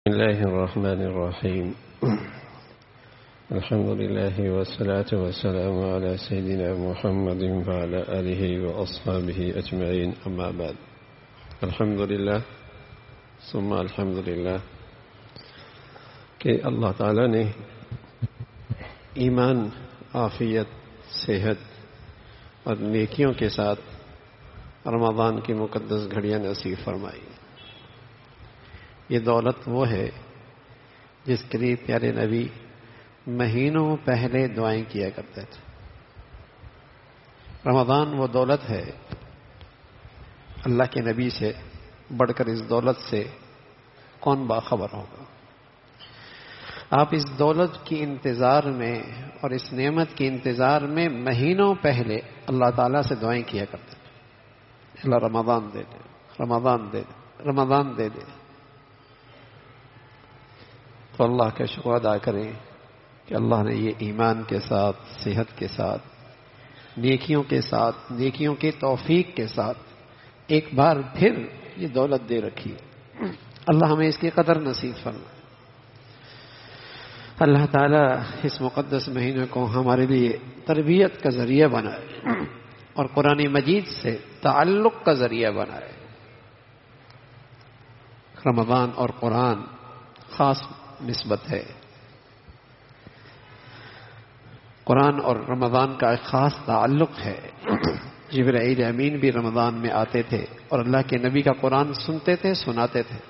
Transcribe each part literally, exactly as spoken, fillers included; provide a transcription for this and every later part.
بسم الله الرحمن الرحيم. الحمد لله والصلاة والسلام على سيدنا محمد وعلى آله وأصحابه أجمعين، أما بعد. الحمد لله ثم الحمد للہ کہ اللہ تعالیٰ نے ایمان، عافیت، صحت اور نیکیوں کے ساتھ رمضان کی مقدس گھڑیاں نصیب فرمائی. یہ دولت وہ ہے جس کے لیے پیارے نبی مہینوں پہلے دعائیں کیا کرتے تھے. رمضان وہ دولت ہے، اللہ کے نبی سے بڑھ کر اس دولت سے کون باخبر ہوگا. آپ اس دولت کی انتظار میں اور اس نعمت کے انتظار میں مہینوں پہلے اللہ تعالیٰ سے دعائیں کیا کرتے تھے. اللہ رمضان دے دے، رمضان دے دے، رمضان دے دے. تو اللہ کا شکر ادا کریں کہ اللہ نے یہ ایمان کے ساتھ، صحت کے ساتھ، نیکیوں کے ساتھ، نیکیوں کے توفیق کے ساتھ ایک بار پھر یہ دولت دے رکھی. اللہ ہمیں اس کی قدر نصیب فرمائے. اللہ تعالیٰ اس مقدس مہینے کو ہمارے لیے تربیت کا ذریعہ بنائے اور قرآن مجید سے تعلق کا ذریعہ بنائے. رمضان اور قرآن خاص نسبت ہے. قرآن اور رمضان کا ایک خاص تعلق ہے. جبرائیل امین بھی رمضان میں آتے تھے اور اللہ کے نبی کا قرآن سنتے تھے، سناتے تھے.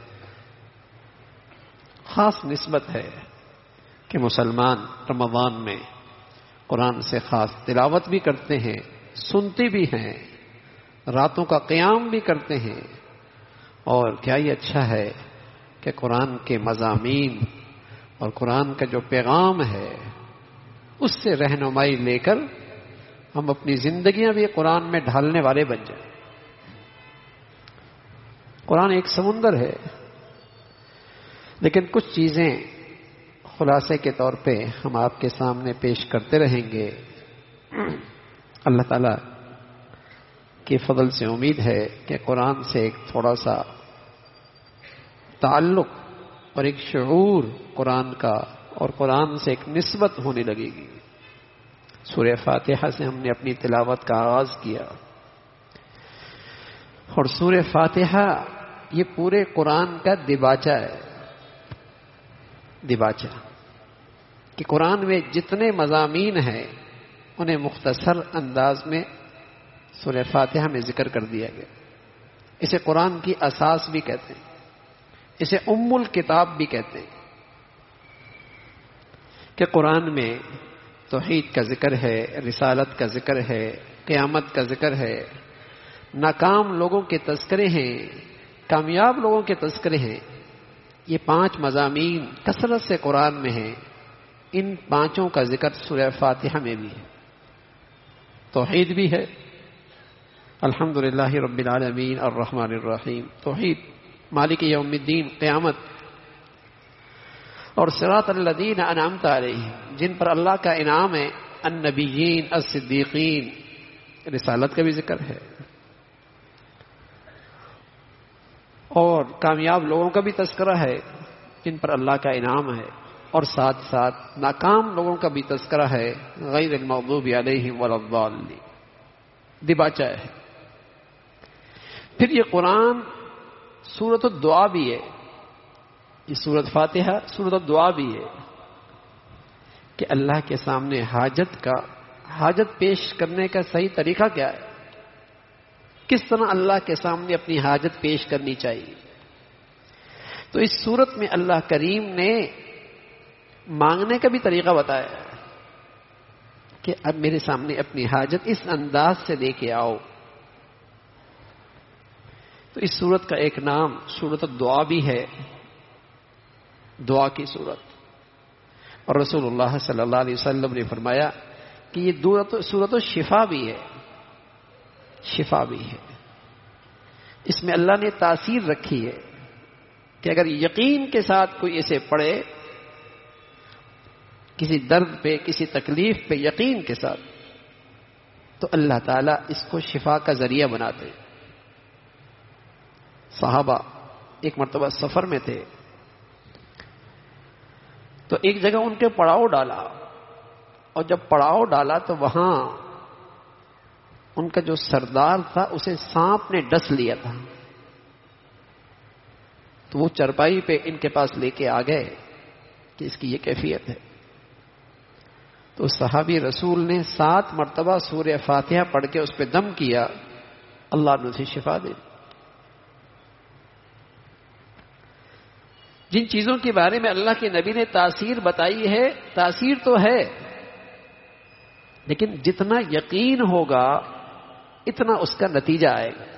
خاص نسبت ہے کہ مسلمان رمضان میں قرآن سے خاص تلاوت بھی کرتے ہیں، سنتے بھی ہیں، راتوں کا قیام بھی کرتے ہیں. اور کیا یہ اچھا ہے کہ قرآن کے مضامین اور قرآن کا جو پیغام ہے اس سے رہنمائی لے کر ہم اپنی زندگیاں بھی قرآن میں ڈھالنے والے بن جائیں. قرآن ایک سمندر ہے، لیکن کچھ چیزیں خلاصے کے طور پہ ہم آپ کے سامنے پیش کرتے رہیں گے. اللہ تعالیٰ کے فضل سے امید ہے کہ قرآن سے ایک تھوڑا سا تعلق اور ایک شعور قرآن کا اور قرآن سے ایک نسبت ہونے لگے گی. سورہ فاتحہ سے ہم نے اپنی تلاوت کا آغاز کیا اور سورہ فاتحہ یہ پورے قرآن کا دباچہ ہے. دباچہ کہ قرآن میں جتنے مضامین ہیں انہیں مختصر انداز میں سورہ فاتحہ میں ذکر کر دیا گیا. اسے قرآن کی اساس بھی کہتے ہیں، اسے ام الکتاب بھی کہتے ہیں کہ قرآن میں توحید کا ذکر ہے، رسالت کا ذکر ہے، قیامت کا ذکر ہے، ناکام لوگوں کے تذکرے ہیں، کامیاب لوگوں کے تذکرے ہیں. یہ پانچ مضامین کثرت سے قرآن میں ہیں. ان پانچوں کا ذکر سورہ فاتحہ میں بھی ہے. توحید بھی ہے، الحمدللہ رب العالمین الرحمن الرحیم، توحید، مالک یوم الدین، قیامت، اور صراط الذین انعمت علیہم، جن پر اللہ کا انعام ہے، النبیین، الصدیقین. رسالت کا بھی ذکر ہے اور کامیاب لوگوں کا بھی تذکرہ ہے جن پر اللہ کا انعام ہے، اور ساتھ ساتھ ناکام لوگوں کا بھی تذکرہ ہے، غیر المغضوب علیہم ولا الضالین. دباچہ ہے. پھر یہ قرآن سورۃ الدعا بھی ہے. یہ سورۃ فاتحہ سورۃ الدعا بھی ہے کہ اللہ کے سامنے حاجت کا حاجت پیش کرنے کا صحیح طریقہ کیا ہے، کس طرح اللہ کے سامنے اپنی حاجت پیش کرنی چاہیے. تو اس سورت میں اللہ کریم نے مانگنے کا بھی طریقہ بتایا ہے کہ اب میرے سامنے اپنی حاجت اس انداز سے لے کے آؤ. تو اس سورت کا ایک نام سورۃ الدعا بھی ہے، دعا کی سورت. اور رسول اللہ صلی اللہ علیہ وسلم نے فرمایا کہ یہ سورۃ الشفا بھی ہے، شفا بھی ہے. اس میں اللہ نے تاثیر رکھی ہے کہ اگر یقین کے ساتھ کوئی اسے پڑھے، کسی درد پہ، کسی تکلیف پہ یقین کے ساتھ، تو اللہ تعالیٰ اس کو شفا کا ذریعہ بناتے ہیں. صحابہ ایک مرتبہ سفر میں تھے، تو ایک جگہ ان کے پڑاؤ ڈالا، اور جب پڑاؤ ڈالا تو وہاں ان کا جو سردار تھا اسے سانپ نے ڈس لیا تھا، تو وہ چرپائی پہ ان کے پاس لے کے آ گئے کہ اس کی یہ کیفیت ہے. تو صحابی رسول نے سات مرتبہ سورہ فاتحہ پڑھ کے اس پہ دم کیا، اللہ نے اسے شفا دی. جن چیزوں کے بارے میں اللہ کے نبی نے تاثیر بتائی ہے، تاثیر تو ہے، لیکن جتنا یقین ہوگا اتنا اس کا نتیجہ آئے گا،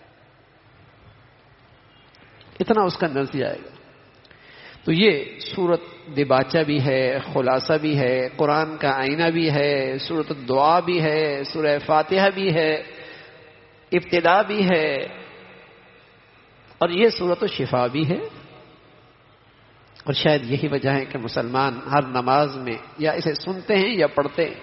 اتنا اس کا نتیجہ آئے گا. تو یہ سورت دباچہ بھی ہے، خلاصہ بھی ہے، قرآن کا آئینہ بھی ہے، سورت الدعا بھی ہے، سورہ فاتحہ بھی ہے، ابتدا بھی ہے، اور یہ سورت الشفا بھی ہے. اور شاید یہی وجہ ہے کہ مسلمان ہر نماز میں یا اسے سنتے ہیں یا پڑھتے ہیں،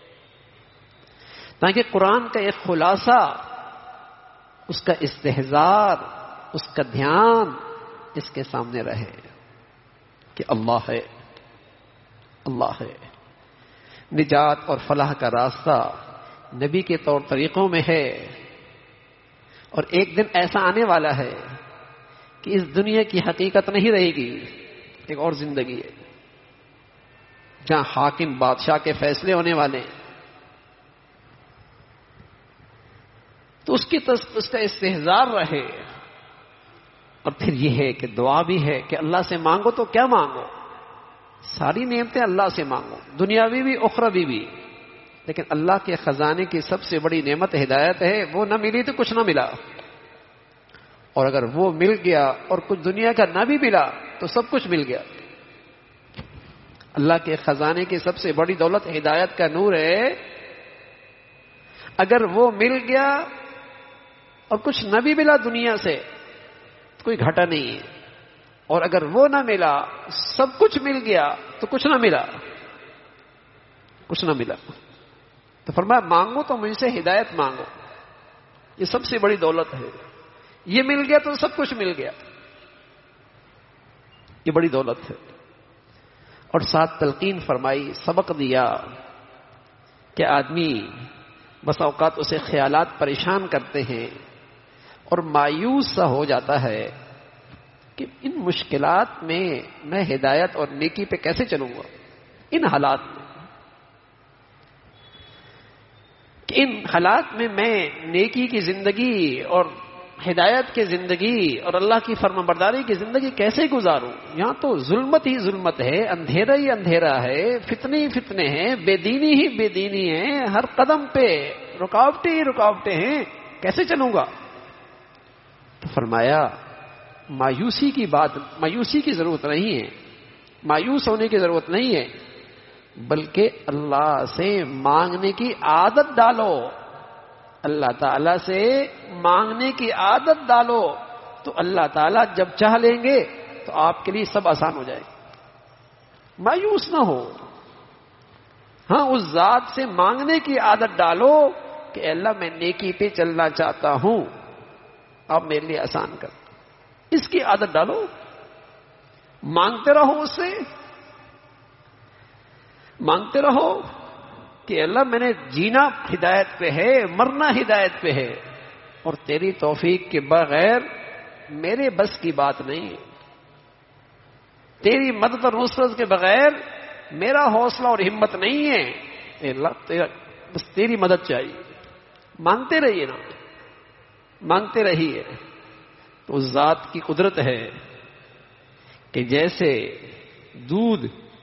تاکہ قرآن کا ایک خلاصہ، اس کا استحضار، اس کا دھیان اس کے سامنے رہے کہ اللہ ہے، اللہ ہے. نجات اور فلاح کا راستہ نبی کے طور طریقوں میں ہے، اور ایک دن ایسا آنے والا ہے کہ اس دنیا کی حقیقت نہیں رہے گی، ایک اور زندگی ہے جہاں حاکم بادشاہ کے فیصلے ہونے والے ہیں. تو اس کی اس کا استحضار رہے. اور پھر یہ ہے کہ دعا بھی ہے کہ اللہ سے مانگو تو کیا مانگو، ساری نعمتیں اللہ سے مانگو، دنیاوی بھی اخروی بھی، لیکن اللہ کے خزانے کی سب سے بڑی نعمت ہدایت ہے. وہ نہ ملی تو کچھ نہ ملا، اور اگر وہ مل گیا اور کچھ دنیا کا نہ بھی ملا تو سب کچھ مل گیا. اللہ کے خزانے کی سب سے بڑی دولت ہدایت کا نور ہے. اگر وہ مل گیا اور کچھ نہ بھی ملا دنیا سے تو کوئی گھاٹا نہیں ہے، اور اگر وہ نہ ملا سب کچھ مل گیا تو کچھ نہ ملا، کچھ نہ ملا. تو فرمایا مانگو تو مجھ سے ہدایت مانگو، یہ سب سے بڑی دولت ہے. یہ مل گیا تو سب کچھ مل گیا، یہ بڑی دولت ہے. اور ساتھ تلقین فرمائی، سبق دیا کہ آدمی بس اوقات اسے خیالات پریشان کرتے ہیں اور مایوس سا ہو جاتا ہے کہ ان مشکلات میں میں ہدایت اور نیکی پہ کیسے چلوں گا، ان حالات میں کہ ان حالات میں میں نیکی کی زندگی اور ہدایت کی زندگی اور اللہ کی فرما برداری کی زندگی کیسے گزاروں. یہاں تو ظلمت ہی ظلمت ہے، اندھیرا ہی اندھیرا ہے، فتنے ہی فتنے ہیں، بے دینی ہی بے دینی ہے، ہر قدم پہ رکاوٹیں ہی رکاوٹیں ہیں، کیسے چلوں گا. تو فرمایا مایوسی کی بات، مایوسی کی ضرورت نہیں ہے، مایوس ہونے کی ضرورت نہیں ہے، بلکہ اللہ سے مانگنے کی عادت ڈالو. اللہ تعالیٰ سے مانگنے کی عادت ڈالو تو اللہ تعالیٰ جب چاہ لیں گے تو آپ کے لیے سب آسان ہو جائے گا. مایوس نہ ہو، ہاں اس ذات سے مانگنے کی عادت ڈالو کہ اللہ میں نیکی پہ چلنا چاہتا ہوں، آپ میرے لیے آسان کر. اس کی عادت ڈالو، مانگتے رہو، اس سے مانگتے رہو کہ اللہ میں نے جینا ہدایت پہ ہے، مرنا ہدایت پہ ہے، اور تیری توفیق کے بغیر میرے بس کی بات نہیں ہے، تیری مدد اور نصرت کے بغیر میرا حوصلہ اور ہمت نہیں ہے. اے اللہ تیرا بس تیری مدد چاہیے. مانگتے رہیے نا، مانگتے رہیے. تو اس ذات کی قدرت ہے کہ جیسے دودھ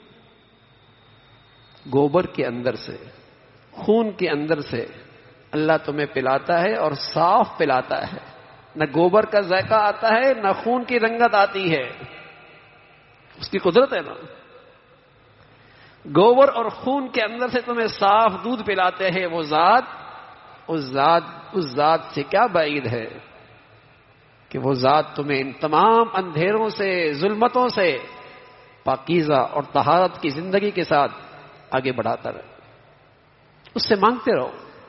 گوبر کے اندر سے، خون کے اندر سے اللہ تمہیں پلاتا ہے اور صاف پلاتا ہے، نہ گوبر کا ذائقہ آتا ہے نہ خون کی رنگت آتی ہے. اس کی قدرت ہے نا. گوبر اور خون کے اندر سے تمہیں صاف دودھ پلاتے ہیں وہ ذات، اس ذات اس ذات سے کیا بعید ہے کہ وہ ذات تمہیں ان تمام اندھیروں سے، ظلمتوں سے پاکیزہ اور طہارت کی زندگی کے ساتھ آگے بڑھاتا رہے. اس سے مانگتے رہو.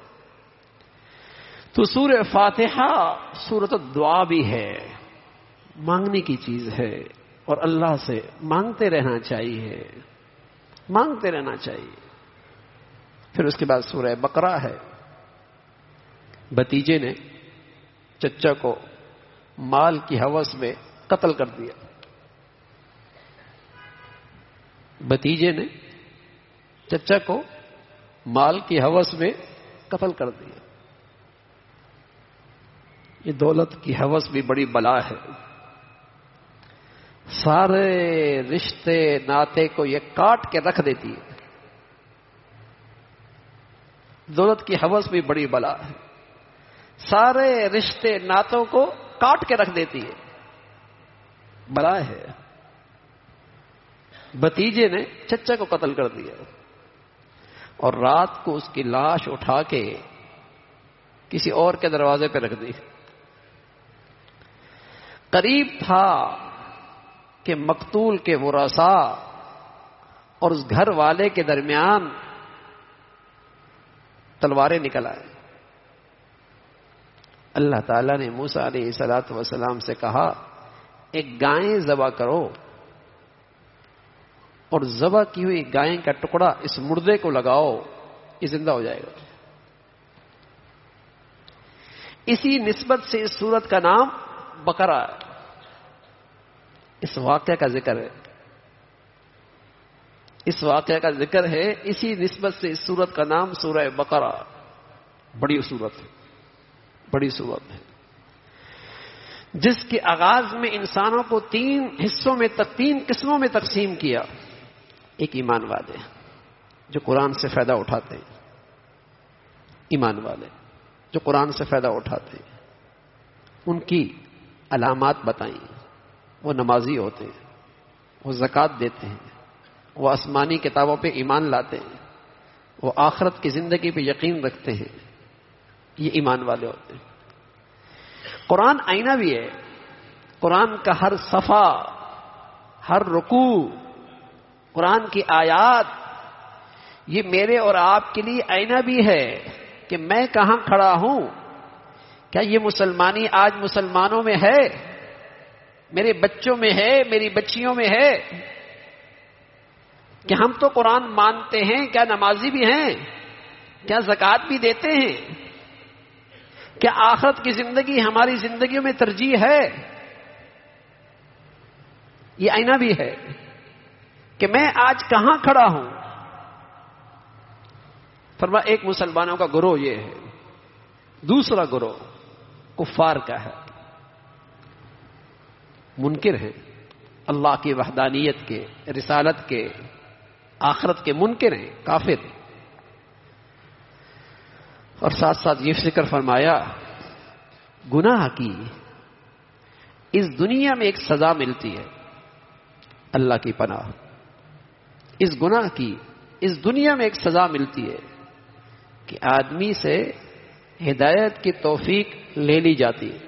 تو سورہ فاتحہ سورۃ الدعا بھی ہے، مانگنے کی چیز ہے، اور اللہ سے مانگتے رہنا چاہیے، مانگتے رہنا چاہیے۔ پھر اس کے بعد سورہ بقرہ ہے۔ بھتیجے نے چچا کو مال کی ہوس میں قتل کر دیا، بھتیجے نے چچا کو مال کی ہوس میں قتل کر دیا۔ یہ دولت کی ہوس بھی بڑی بلا ہے، سارے رشتے ناطے کو یہ کاٹ کے رکھ دیتی ہے۔ دولت کی ہوس بھی بڑی بلا ہے، سارے رشتے ناتوں کو کاٹ کے رکھ دیتی ہے، بلا ہے۔ بھتیجے نے چچا کو قتل کر دیا اور رات کو اس کی لاش اٹھا کے کسی اور کے دروازے پہ رکھ دی۔ قریب تھا کہ مقتول کے ورثاء اور اس گھر والے کے درمیان تلواریں نکل آئے۔ اللہ تعالیٰ نے موسیٰ علیہ الصلوۃ والسلام سے کہا ایک گائے ذبح کرو، اور ذبح کی ہوئی گائے کا ٹکڑا اس مردے کو لگاؤ، یہ زندہ ہو جائے گا۔ اسی نسبت سے اس سورت کا نام بقرہ ہے، اس واقعہ کا ذکر ہے، اس واقعہ کا ذکر ہے، اسی نسبت سے اس سورت کا نام سورہ بقرہ۔ بڑی سورت ہے، بڑی سورت ہے، جس کے آغاز میں انسانوں کو تین حصوں میں تک تین قسموں میں تقسیم کیا۔ ایک ایمان والے جو قرآن سے فائدہ اٹھاتے ہیں، ایمان والے جو قرآن سے فائدہ اٹھاتے ہیں، ان کی علامات بتائیں۔ وہ نمازی ہوتے ہیں، وہ زکوٰۃ دیتے ہیں، وہ آسمانی کتابوں پہ ایمان لاتے ہیں، وہ آخرت کی زندگی پہ یقین رکھتے ہیں، یہ ایمان والے ہوتے ہیں۔ قرآن آئینہ بھی ہے، قرآن کا ہر صفحہ، ہر رکوع، قرآن کی آیات، یہ میرے اور آپ کے لیے آئینہ بھی ہے کہ میں کہاں کھڑا ہوں۔ کیا یہ مسلمانی آج مسلمانوں میں ہے؟ میرے بچوں میں ہے، میری بچیوں میں ہے کہ ہم تو قرآن مانتے ہیں، کیا نمازی بھی ہیں، کیا زکوٰۃ بھی دیتے ہیں، کیا آخرت کی زندگی ہماری زندگیوں میں ترجیح ہے؟ یہ آئینہ بھی ہے کہ میں آج کہاں کھڑا ہوں۔ فرما ایک مسلمانوں کا گروہ یہ ہے، دوسرا گروہ کفار کا ہے، منکر ہیں، اللہ کی وحدانیت کے، رسالت کے، آخرت کے منکر ہیں، کافر ہیں۔ اور ساتھ ساتھ یہ ذکر فرمایا گناہ کی اس دنیا میں ایک سزا ملتی ہے، اللہ کی پناہ، اس گناہ کی اس دنیا میں ایک سزا ملتی ہے کہ آدمی سے ہدایت کی توفیق لے لی جاتی ہے،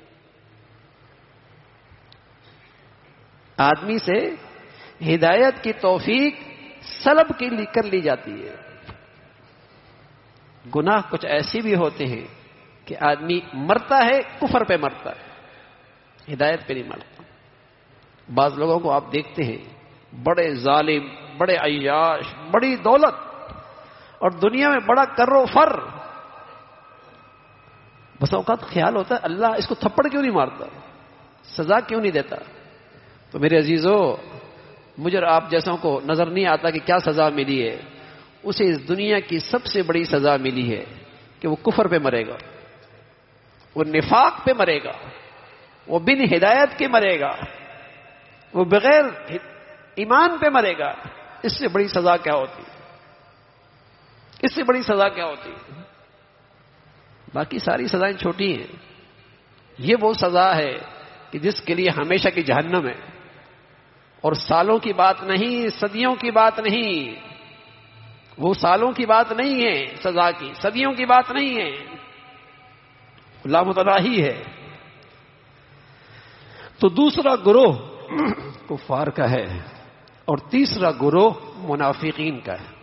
آدمی سے ہدایت کی توفیق سلب کی کر لی جاتی ہے۔ گناہ کچھ ایسے بھی ہوتے ہیں کہ آدمی مرتا ہے کفر پہ مرتا ہے، ہدایت پہ نہیں مرتا۔ بعض لوگوں کو آپ دیکھتے ہیں بڑے ظالم، بڑے عیاش، بڑی دولت اور دنیا میں بڑا کر و فر، بس اوقات خیال ہوتا ہے اللہ اس کو تھپڑ کیوں نہیں مارتا، سزا کیوں نہیں دیتا۔ تو میرے عزیزو، مجھے آپ جیسوں کو نظر نہیں آتا کہ کیا سزا ملی ہے، اسے اس دنیا کی سب سے بڑی سزا ملی ہے کہ وہ کفر پہ مرے گا، وہ نفاق پہ مرے گا، وہ بن ہدایت کے مرے گا، وہ بغیر ایمان پہ مرے گا۔ اس سے بڑی سزا کیا ہوتی، اس سے بڑی سزا کیا ہوتی؟ باقی ساری سزائیں چھوٹی ہیں، یہ وہ سزا ہے کہ جس کے لیے ہمیشہ کی جہنم ہے، اور سالوں کی بات نہیں، صدیوں کی بات نہیں، وہ سالوں کی بات نہیں ہے سزا کی، صدیوں کی بات نہیں ہے، لامتناہی ہے۔ تو دوسرا گروہ کفار کا ہے اور تیسرا گروہ منافقین کا ہے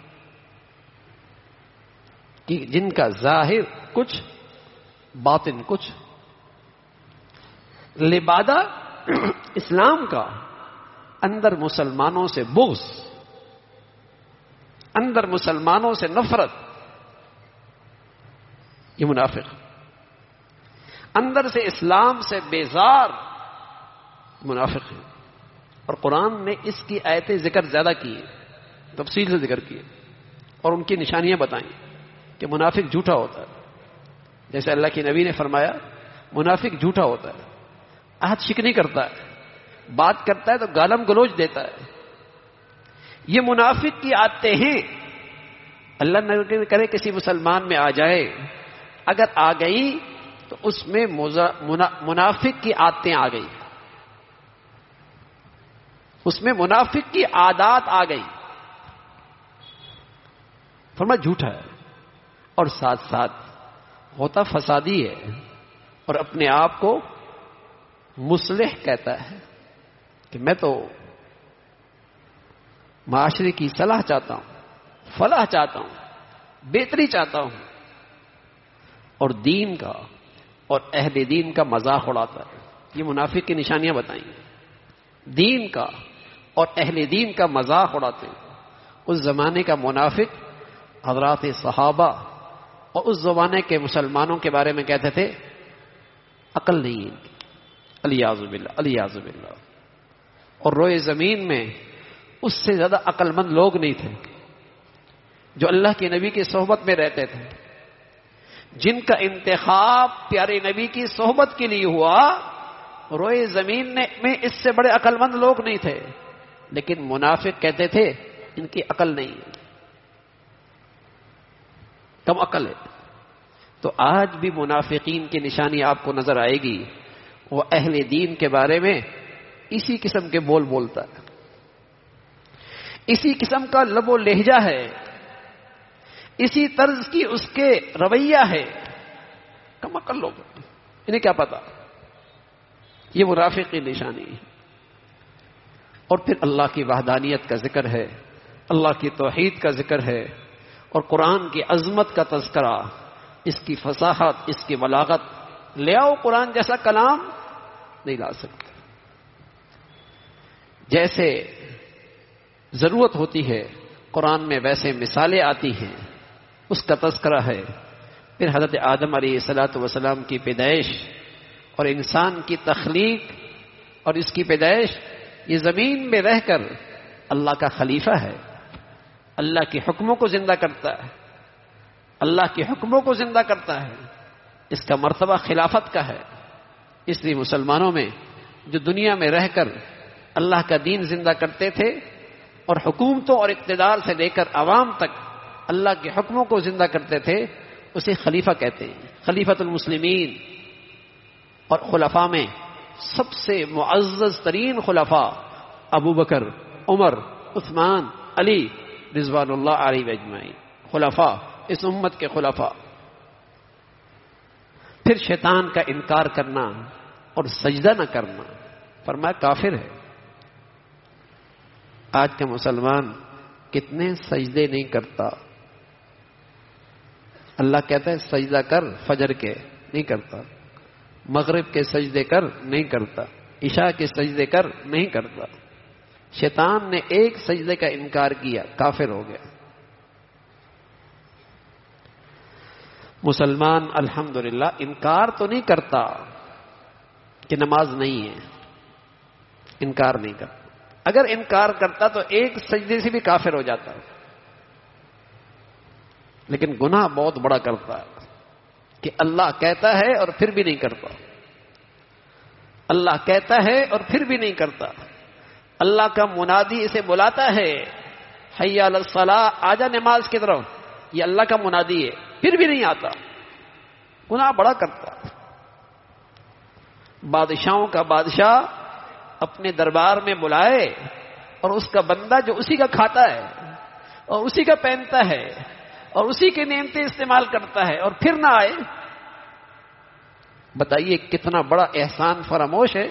کہ جن کا ظاہر کچھ باطن کچھ، لبادہ اسلام کا اندر مسلمانوں سے بغض، اندر مسلمانوں سے نفرت، یہ منافق، اندر سے اسلام سے بیزار، منافق ہے۔ اور قرآن نے اس کی آیتیں ذکر زیادہ کی ہیں، تفصیل سے ذکر کیے اور ان کی نشانیاں بتائیں کہ منافق جھوٹا ہوتا ہے۔ جیسے اللہ کے نبی نے فرمایا منافق جھوٹا ہوتا ہے، عہد شکنی کرتا ہے، بات کرتا ہے تو گالم گلوچ دیتا ہے۔ یہ منافق کی عادتیں ہیں۔ اللہ نہ کرے کسی مسلمان میں آ جائے، اگر آ گئی تو اس میں منافق کی عادتیں آ گئی، اس میں منافق کی عادات آ گئی، فرمایا جھوٹا ہے، اور ساتھ ساتھ ہوتا فسادی ہے، اور اپنے آپ کو مصلح کہتا ہے کہ میں تو معاشرے کی صلاح چاہتا ہوں، فلاح چاہتا ہوں، بہتری چاہتا ہوں، اور دین کا اور اہل دین کا مذاق اڑاتا ہے۔ یہ منافق کی نشانیاں بتائیں، دین کا اور اہل دین کا مذاق اڑاتے ہیں۔ اس زمانے کا منافق حضرات صحابہ اور اس زمانے کے مسلمانوں کے بارے میں کہتے تھے عقل نہیں ہے، الیاذ باللہ الیاذ باللہ۔ اور روئے زمین میں اس سے زیادہ عقل مند لوگ نہیں تھے جو اللہ کے نبی کی صحبت میں رہتے تھے، جن کا انتخاب پیارے نبی کی صحبت کے لیے ہوا۔ روئے زمین میں اس سے بڑے عقل مند لوگ نہیں تھے، لیکن منافق کہتے تھے ان کی عقل نہیں ہے، کم عقل ہے۔ تو آج بھی منافقین کی نشانی آپ کو نظر آئے گی، وہ اہل دین کے بارے میں اسی قسم کے بول بولتا ہے، اسی قسم کا لب و لہجہ ہے، اسی طرز کی اس کے رویہ ہے۔ کم عقل لوگ، انہیں کیا پتا؟ یہ منافق کی نشانی ہے۔ اور پھر اللہ کی وحدانیت کا ذکر ہے، اللہ کی توحید کا ذکر ہے، اور قرآن کی عظمت کا تذکرہ، اس کی فصاحت، اس کی بلاغت۔ لے آؤ قرآن جیسا کلام، نہیں لا سکتے۔ جیسے ضرورت ہوتی ہے قرآن میں ویسے مثالیں آتی ہیں، اس کا تذکرہ ہے۔ پھر حضرت آدم علیہ الصلوۃ والسلام کی پیدائش اور انسان کی تخلیق اور اس کی پیدائش، یہ زمین میں رہ کر اللہ کا خلیفہ ہے، اللہ کے حکموں کو زندہ کرتا ہے، اللہ کے حکموں کو زندہ کرتا ہے، اس کا مرتبہ خلافت کا ہے۔ اس لیے مسلمانوں میں جو دنیا میں رہ کر اللہ کا دین زندہ کرتے تھے اور حکومتوں اور اقتدار سے لے کر عوام تک اللہ کے حکموں کو زندہ کرتے تھے، اسے خلیفہ کہتے ہیں، خلیفۃ المسلمین۔ اور خلفاء میں سب سے معزز ترین خلفاء ابو بکر، عمر، عثمان، علی رضوان اللہ علیہ اجمعین، خلفاء، اس امت کے خلفاء۔ پھر شیطان کا انکار کرنا اور سجدہ نہ کرنا، فرمایا کافر ہے۔ آج کا مسلمان کتنے سجدے نہیں کرتا؟ اللہ کہتا ہے سجدہ کر، فجر کے نہیں کرتا، مغرب کے سجدے کر نہیں کرتا، عشاء کے سجدے کر نہیں کرتا۔ شیطان نے ایک سجدے کا انکار کیا، کافر ہو گیا۔ مسلمان الحمدللہ انکار تو نہیں کرتا کہ نماز نہیں ہے، انکار نہیں کرتا۔ اگر انکار کرتا تو ایک سجدے سے بھی کافر ہو جاتا، لیکن گناہ بہت بڑا کرتا ہے کہ اللہ کہتا ہے اور پھر بھی نہیں کرتا، اللہ کہتا ہے اور پھر بھی نہیں کرتا، اللہ کا منادی اسے بلاتا ہے، حی علی الصلاۃ، آجا نماز کی طرف، یہ اللہ کا منادی ہے، پھر بھی نہیں آتا، گناہ بڑا کرتا۔ بادشاہوں کا بادشاہ اپنے دربار میں بلائے اور اس کا بندہ جو اسی کا کھاتا ہے اور اسی کا پہنتا ہے اور اسی کی نعمتیں استعمال کرتا ہے اور پھر نہ آئے، بتائیے کتنا بڑا احسان فراموش ہے،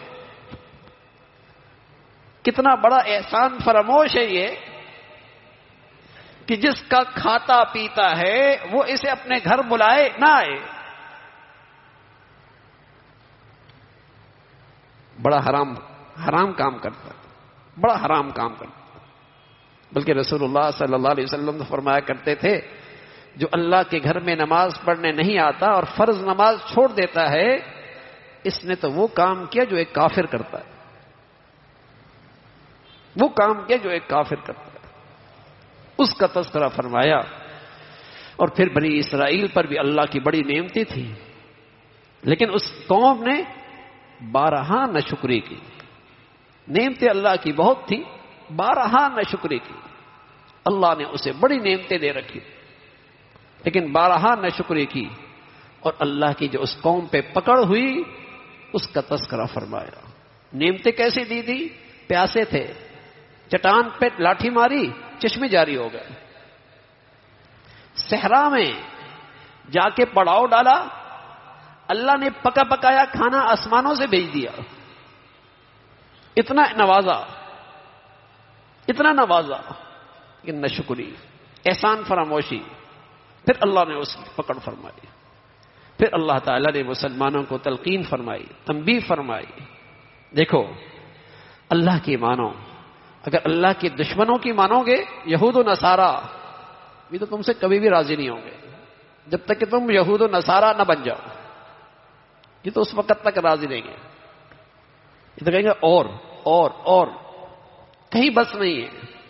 کتنا بڑا احسان فراموش ہے یہ کہ جس کا کھاتا پیتا ہے وہ اسے اپنے گھر بلائے نہ آئے۔ بڑا حرام حرام کام کرتا ہے۔ بڑا حرام کام کرتا. بلکہ رسول اللہ صلی اللہ علیہ وسلم تو فرمایا کرتے تھے جو اللہ کے گھر میں نماز پڑھنے نہیں آتا اور فرض نماز چھوڑ دیتا ہے اس نے تو وہ کام کیا جو ایک کافر کرتا ہے. وہ کام کیا جو ایک کافر کرتا ہے. اس کا تذکرہ فرمایا. اور پھر بنی اسرائیل پر بھی اللہ کی بڑی نعمتیں تھیں لیکن اس قوم نے بارہا ناشکری کی. نعمتیں اللہ کی بہت تھی, بارہا ناشکری کی. اللہ نے اسے بڑی نعمتیں دے رکھی لیکن بارہا ناشکری کی اور اللہ کی جو اس قوم پہ پکڑ ہوئی اس کا تذکرہ فرمایا. نعمتیں کیسی دی تھی؟ پیاسے تھے, چٹان پہ لاٹھی ماری, چشمے جاری ہو گئے. صحرا میں جا کے پڑاؤ ڈالا, اللہ نے پکا پکایا کھانا آسمانوں سے بھیج دیا. اتنا نوازا, اتنا نوازا کہ ناشکری, احسان فراموشی. پھر اللہ نے اس کی پکڑ فرمائی. پھر اللہ تعالیٰ نے مسلمانوں کو تلقین فرمائی, تنبیہ فرمائی. دیکھو اللہ کی مانو. اگر اللہ کے دشمنوں کی مانو گے, یہود و نصارہ, یہ تو تم سے کبھی بھی راضی نہیں ہوں گے جب تک کہ تم یہود و نصارہ نہ بن جاؤ. یہ تو اس وقت تک راضی نہیں گے. یہ تو کہیں گے اور اور اور, کہیں بس نہیں ہے.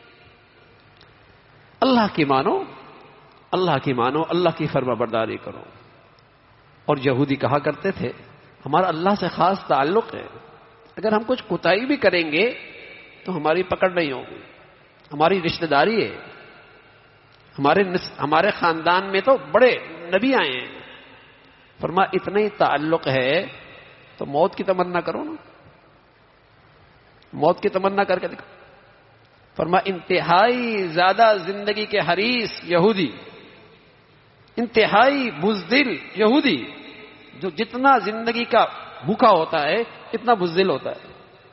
اللہ کی مانو, اللہ کی مانو, اللہ کی فرما برداری کرو. اور یہودی کہا کرتے تھے ہمارا اللہ سے خاص تعلق ہے, اگر ہم کچھ کوتاہی بھی کریں گے تو ہماری پکڑ نہیں ہوگی, ہماری رشتہ داری ہے. ہمارے ہمارے خاندان میں تو بڑے نبی آئے ہیں. فرما اتنا ہی تعلق ہے تو موت کی تمنا کرو نا, موت کی تمنا کر کے دیکھو. فرما انتہائی زیادہ زندگی کے حریص یہودی, انتہائی بزدل یہودی, جو جتنا زندگی کا بھوکا ہوتا ہے اتنا بزدل ہوتا ہے.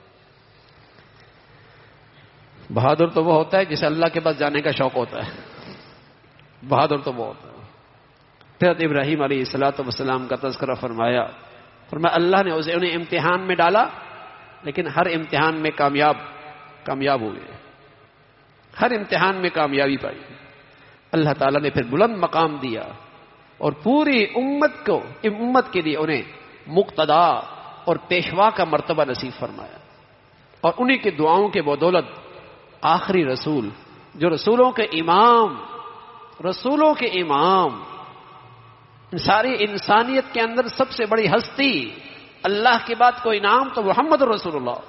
بہادر تو وہ ہوتا ہے جسے اللہ کے پاس جانے کا شوق ہوتا ہے. بہادر تو وہ ہوتا ہے. پھر ابراہیم علیہ الصلوۃ والسلام کا تذکرہ فرمایا. فرمایا اللہ نے اسے انہیں امتحان میں ڈالا لیکن ہر امتحان میں کامیاب کامیاب ہوئے, ہر امتحان میں کامیابی پائی. اللہ تعالیٰ نے پھر بلند مقام دیا اور پوری امت کو امت کے لیے انہیں مقتدا اور پیشوا کا مرتبہ نصیب فرمایا. اور انہی کی دعاؤں کے بدولت آخری رسول, جو رسولوں کے امام, رسولوں کے امام, ساری انسانیت کے اندر سب سے بڑی ہستی, اللہ کے بعد کوئی انعام تو محمد رسول اللہ,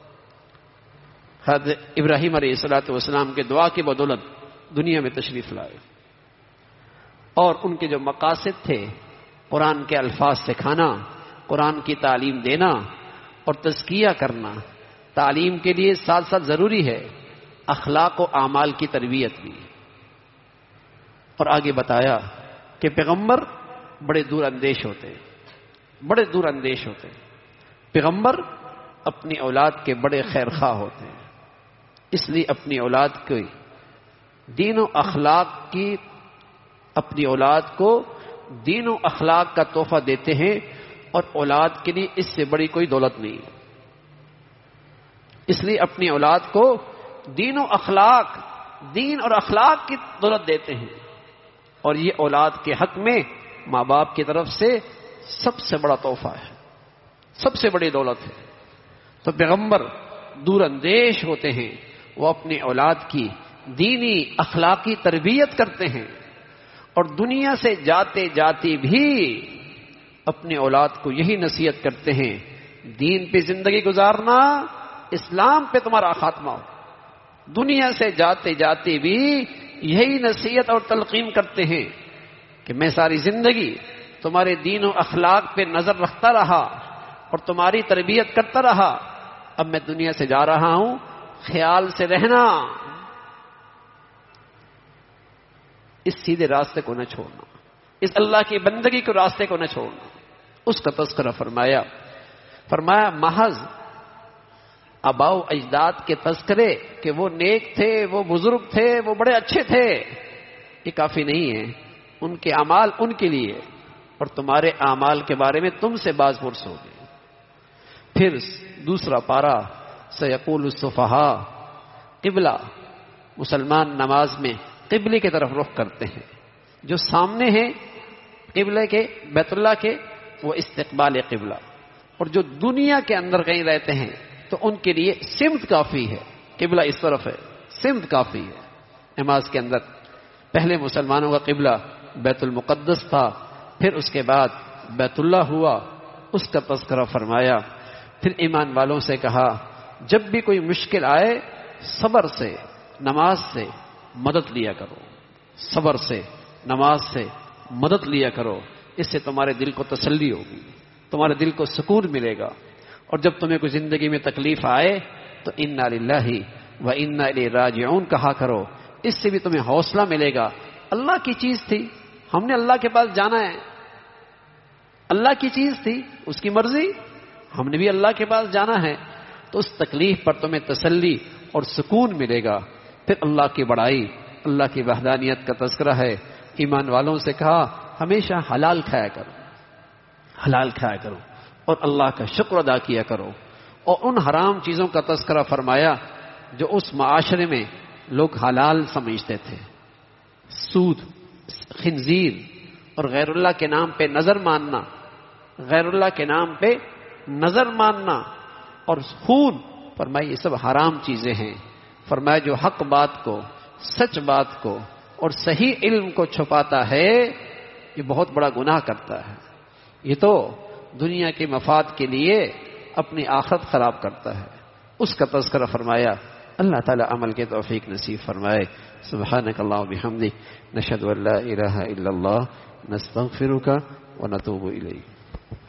حضرت ابراہیم علیہ الصلوۃ والسلام کے دعا کی بدولت دنیا میں تشریف لائے. اور ان کے جو مقاصد تھے, قرآن کے الفاظ سکھانا, قرآن کی تعلیم دینا اور تزکیہ کرنا. تعلیم کے لیے ساتھ ساتھ ضروری ہے اخلاق و اعمال کی تربیت بھی. اور آگے بتایا کہ پیغمبر بڑے دور اندیش ہوتے, بڑے دور اندیش ہوتے. پیغمبر اپنی اولاد کے بڑے خیر خواہ ہوتے ہیں, اس لیے اپنی اولاد کو دین و اخلاق کی اپنی اولاد کو دین و اخلاق کا تحفہ دیتے ہیں. اور اولاد کے لیے اس سے بڑی کوئی دولت نہیں, اس لیے اپنی اولاد کو دین و اخلاق دین اور اخلاق کی دولت دیتے ہیں. اور یہ اولاد کے حق میں ماں باپ کی طرف سے سب سے بڑا تحفہ ہے, سب سے بڑی دولت ہے. تو پیغمبر دور اندیش ہوتے ہیں, وہ اپنی اولاد کی دینی اخلاقی تربیت کرتے ہیں. اور دنیا سے جاتے جاتے بھی اپنی اولاد کو یہی نصیحت کرتے ہیں, دین پہ زندگی گزارنا, اسلام پہ تمہارا خاتمہ ہو. دنیا سے جاتے جاتے بھی یہی نصیحت اور تلقین کرتے ہیں کہ میں ساری زندگی تمہارے دین و اخلاق پہ نظر رکھتا رہا اور تمہاری تربیت کرتا رہا. اب میں دنیا سے جا رہا ہوں, خیال سے رہنا, اس سیدھے راستے کو نہ چھوڑنا, اس اللہ کی بندگی کو راستے کو نہ چھوڑنا. اس کا تذکرہ فرمایا. فرمایا محض آباؤ اجداد کے تذکرے کہ وہ نیک تھے, وہ بزرگ تھے, وہ بڑے اچھے تھے, یہ کافی نہیں ہے. ان کے اعمال ان کے لیے, اور تمہارے اعمال کے بارے میں تم سے باز پرس ہوگے. پھر دوسرا پارا سیقول السفہاء قبلہ، مسلمان نماز میں قبلے کی طرف رخ کرتے ہیں. جو سامنے ہیں قبلے کے، بیت اللہ کے، وہ استقبال قبلہ. اور جو دنیا کے اندر کہیں رہتے ہیں تو ان کے لیے سمت کافی ہے. قبلہ اس طرف ہے، سمت کافی ہے. نماز کے اندر پہلے مسلمانوں کا قبلہ بیت المقدس تھا، پھر اس کے بعد بیت اللہ ہوا، اس کا تذکرہ فرمایا. پھر ایمان والوں سے کہا جب بھی کوئی مشکل آئے صبر سے، نماز سے مدد لیا کرو، صبر سے، نماز سے مدد لیا کرو. اس سے تمہارے دل کو تسلی ہوگی، تمہارے دل کو سکون ملے گا. اور جب تمہیں کوئی زندگی میں تکلیف آئے تو انا للہ و انا الیہ راجعون کہا کرو. اس سے بھی تمہیں حوصلہ ملے گا. اللہ کی چیز تھی، ہم نے اللہ کے پاس جانا ہے. اللہ کی چیز تھی، اس کی مرضی، ہم نے بھی اللہ کے پاس جانا ہے. تو اس تکلیف پر تمہیں تسلی اور سکون ملے گا. پھر اللہ کی بڑائی، اللہ کی وحدانیت کا تذکرہ ہے. ایمان والوں سے کہا ہمیشہ حلال کھایا کرو، حلال کھایا کرو اور اللہ کا شکر ادا کیا کرو. اور ان حرام چیزوں کا تذکرہ فرمایا جو اس معاشرے میں لوگ حلال سمجھتے تھے. سود، خنزیر اور غیر اللہ کے نام پہ نظر ماننا، غیر اللہ کے نام پہ نظر ماننا اور خون، فرمایا یہ سب حرام چیزیں ہیں. فرمایا جو حق بات کو، سچ بات کو اور صحیح علم کو چھپاتا ہے یہ بہت بڑا گناہ کرتا ہے. یہ تو دنیا کے مفاد کے لیے اپنی آخرت خراب کرتا ہے. اس کا تذکرہ فرمایا. اللہ تعالی عمل کے توفیق نصیب فرمائے. سبحانک اللہم و بحمدک، نشہد ان لا الہ الا اللہ، نستغفرک و نتوب الیک.